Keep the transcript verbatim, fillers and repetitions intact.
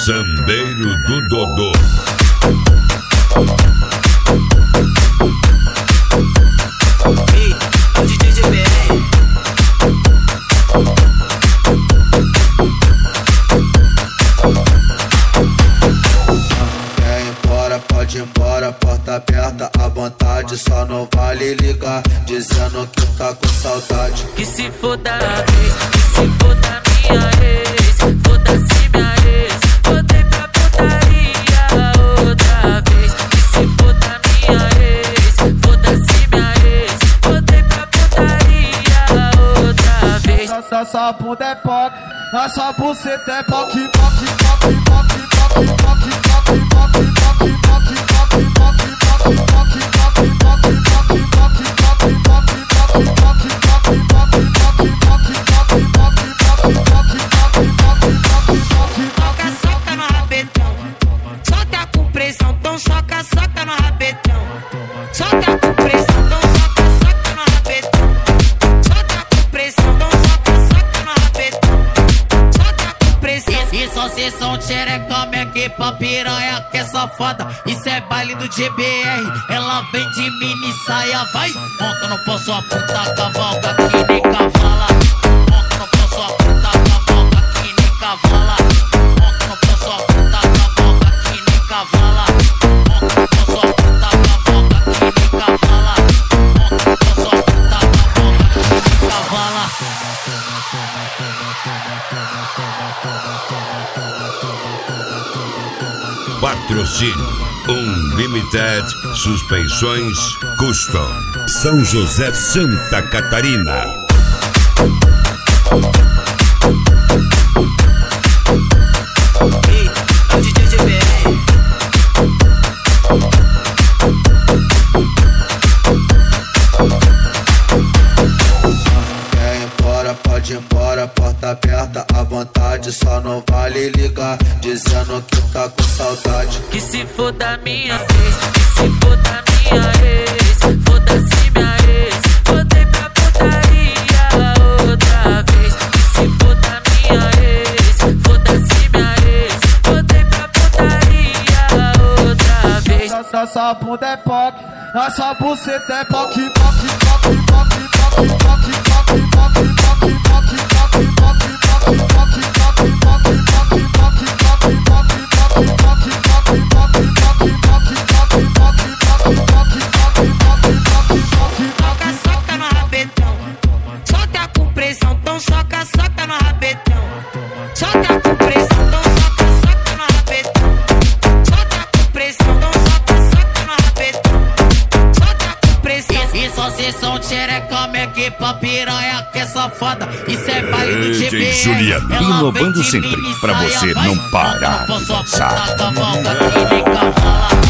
Sambeiro do Dodô. Ei, é o D J G B R. Quer ir embora, pode ir embora, porta aberta à vontade. Só não vale ligar, dizendo que tá com saudade. Que se foda a vez, que se foda minha ex. Foda-se minha ex, voltei pra putaria outra vez. Que se foda minha ex, foda-se minha ex, voltei pra putaria outra vez. Nossa bunda é poc, nossa buceta é poc, poc, poc, poc, poc, poc, poc, poc, poc, Soca, soca no rabetão, solta com pressão, então soca, soca no rabetão. Solta com pressão, então soca, soca no rabetão. Solta com pressão, então soca, soca no rabetão. Solta com pressão. Isso é sessão tcherecama, é que pra piranha que é safada. Isso é baile do G B R, ela vem de mini saia, vai. Monta no pão sua puta, cavalga que nem cavala. Monta no pão sua puta, cavalga que nem cavala. Monta no pão sua puta, cavalga que nem cavala. Monta no pão sua puta, cavalga que nem cavala. Monta no pão sua puta, cavalga que nem cavala. Patrocínio Unlimited Suspensões Custom, São José, Santa Catarina. Ei, é o D J G B R. Quer ir embora, pode ir embora, porta aberta à vontade. Só não vale ligar, dizendo que tá com saudade. Que se foda minha vez, que se foda minha ex. Foda-se minha ex, voltei pra putaria outra vez. Que se foda minha ex, foda-se minha ex, voltei pra putaria outra vez. nossa bunda é poc, nossa buceta é poc, poc, poc, poc, poc, poc, poc, poc, poc, poc, poc, poc, Soca, soca no rabetão, solta com pressão, então soca, soca no rabetão. Solta com pressão, então soca, soca no rabetão. Solta com pressão, então soca, soca no rabetão. Solta com pressão. Isso é sessão tcherecama, é que pra piranha que é safada. Isso é baile do G B R, Juliano, ela inovando vem de sempre mini pra saia, você vai. não parar Monta no pão de sua dançar. puta, cavalga que nem cavala.